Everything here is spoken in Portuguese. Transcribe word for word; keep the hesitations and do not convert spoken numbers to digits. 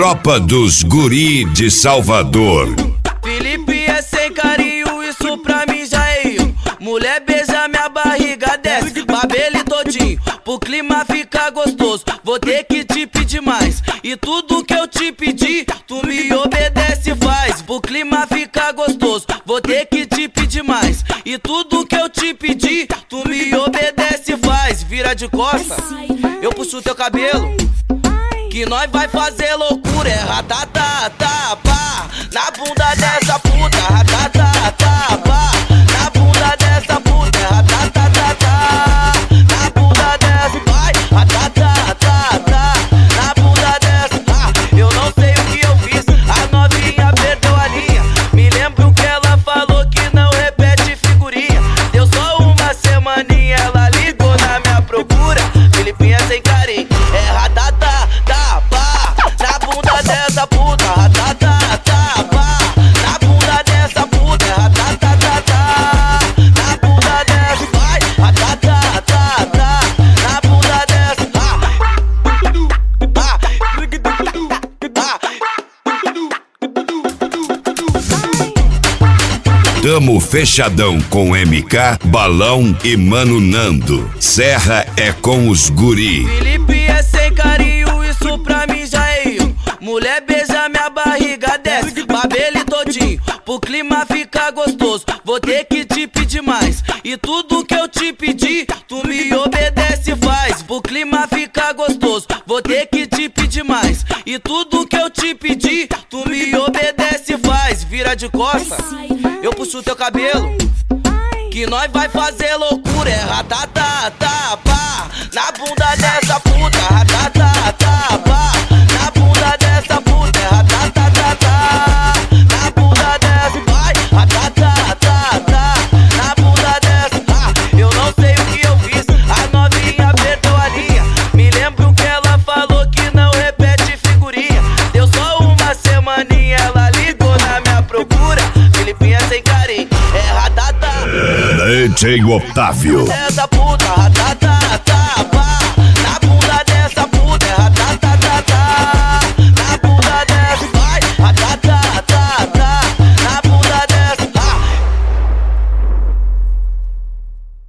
tropa dos guri de Salvador. Felipe é sem carinho, isso pra mim já é eu. Mulher beija minha barriga, desce, babele todinho, pro clima ficar gostoso. Vou ter que te pedir mais, e tudo que eu te pedir, tu me obedece e faz. Pro clima ficar gostoso, vou ter que te pedir mais, e tudo que eu te pedir, tu me obedece e faz. Vira de costa, eu puxo teu cabelo, que nós vai fazer loucura. É ratatata, pá, na bunda dessa puta. Ratatata, pá, na bunda dessa puta. É ratatata, na bunda dessa, vai. Ratatata, na bunda dessa. Ah, eu não sei o que eu fiz, a novinha perdeu a linha. Me lembro que ela falou que não repete figurinha. Deu só uma semaninha, ela ligou na minha procura. Filipinha sem carinho, é ratatata, pá, na bunda dessa puta. Ratatata, pá, na bunda dessa puta. É ratatata, na bunda dessa, vai. Ratatata, na bunda dessa. Ah, Tamo fechadão com M K, Balão e Mano Nando. Serra é com os guri. Felipe é sem carinho, isso pra mim já é eu. Mulher beija minha barriga, desce, babele todinho, pro clima ficar gostoso. Vou ter que te pedir mais, e tudo que eu te pedir, tu me obedece e faz. Pro clima ficar gostoso, vou ter que te pedir mais, e tudo que eu te pedir, tu me obedece e faz. Vira de costa, eu puxo teu cabelo, que nós vai fazer loucura. É ratatata, pá, na bunda dessa puta. Ratatata, pá, na bunda dessa puta. É ratatata, na bunda dessa, vai. Ratatata, na bunda dessa. Ah, eu não sei o que eu fiz, a novinha perdeu a linha. Me lembro que ela falou que não repete figurinha. Deu só uma semaninha, ela ligou na minha procura. Filipinha sem carinho, é ratatata. D J Otávio. Essa